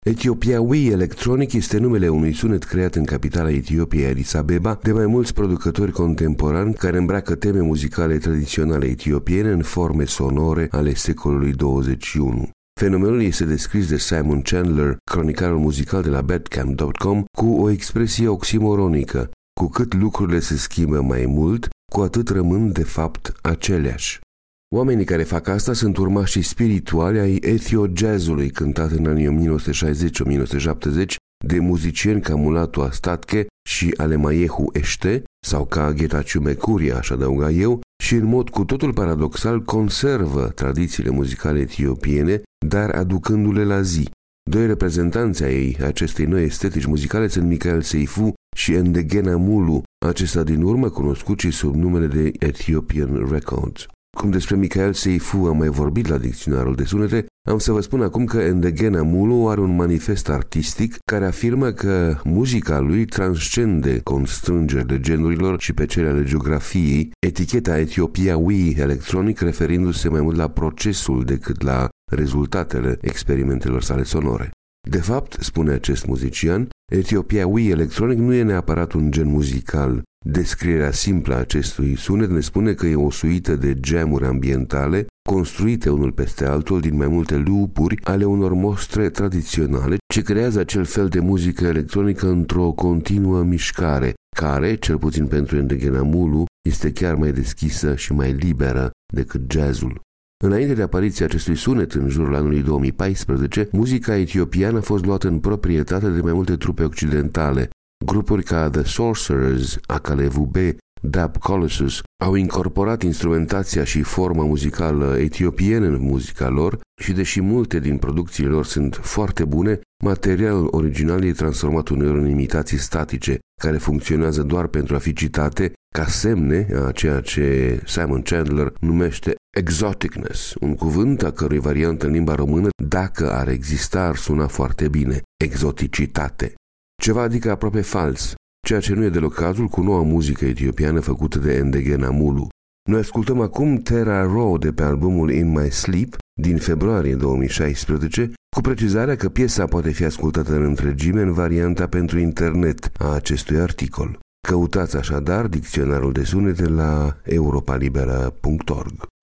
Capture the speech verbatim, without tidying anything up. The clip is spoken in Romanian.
Etiopiawi Electronic este numele unui sunet creat în capitala Etiopiei, Addis Abeba, de mai mulți producători contemporani care îmbracă teme muzicale tradiționale etiopiene în forme sonore ale secolului douăzeci și unu. Fenomenul este descris de Simon Chandler, cronicarul muzical de la Bandcamp punct com, cu o expresie oximoronică: cu cât lucrurile se schimbă mai mult, cu atât rămân de fapt aceleași. Oamenii care fac asta sunt urmașii spirituali ai ethio-jazzului cântat în anii o mie nouă sute șaizeci - o mie nouă sute șaptezeci de muzicieni ca Mulatu Astatke și Alemayehu Ește sau ca Getachew Mekuria, aș adăuga eu, și în mod cu totul paradoxal conservă tradițiile muzicale etiopiene, dar aducându-le la zi. Doi reprezentanți ai acestei noi estetici muzicale sunt Michael Seifu și Ndegena Mulu, acesta din urmă cunoscut și sub numele de Ethiopian Records. Cum despre Michael Seifu am mai vorbit la dicționarul de sunete, am să vă spun acum că Ndegena Mulu are un manifest artistic care afirmă că muzica lui transcende constrângerile genurilor și pe cele ale geografiei, eticheta Etiopiawi Electronic referindu-se mai mult la procesul decât la rezultatele experimentelor sale sonore. De fapt, spune acest muzician, Etiopiawi Electronic nu e neapărat un gen muzical. Descrierea simplă a acestui sunet ne spune că e o suită de jamuri ambientale construite unul peste altul din mai multe loopuri ale unor mostre tradiționale ce creează acel fel de muzică electronică într-o continuă mișcare, care, cel puțin pentru Ndegena Mulu, este chiar mai deschisă și mai liberă decât jazzul. Înainte de apariția acestui sunet, în jurul anului două mii paisprezece, muzica etiopiană a fost luată în proprietate de mai multe trupe occidentale. Grupuri ca The Sorcerers, Akalevube, Dab Colossus au incorporat instrumentația și forma muzicală etiopiană în muzica lor și, deși multe din producțiile lor sunt foarte bune, materialul original e transformat uneori în imitații statice, care funcționează doar pentru a fi citate ca semne a ceea ce Simon Chandler numește exoticness, un cuvânt a cărui variantă în limba română, dacă ar exista, ar suna foarte bine: exoticitate. Ceva adică aproape fals, ceea ce nu e deloc cazul cu noua muzică etiopiană făcută de Ndegena Mulu. Noi ascultăm acum Terra Raw de pe albumul In My Sleep din februarie două mii șaisprezece, cu precizarea că piesa poate fi ascultată în întregime în varianta pentru internet a acestui articol. Căutați așadar dicționarul de sunete la europalibera punct org.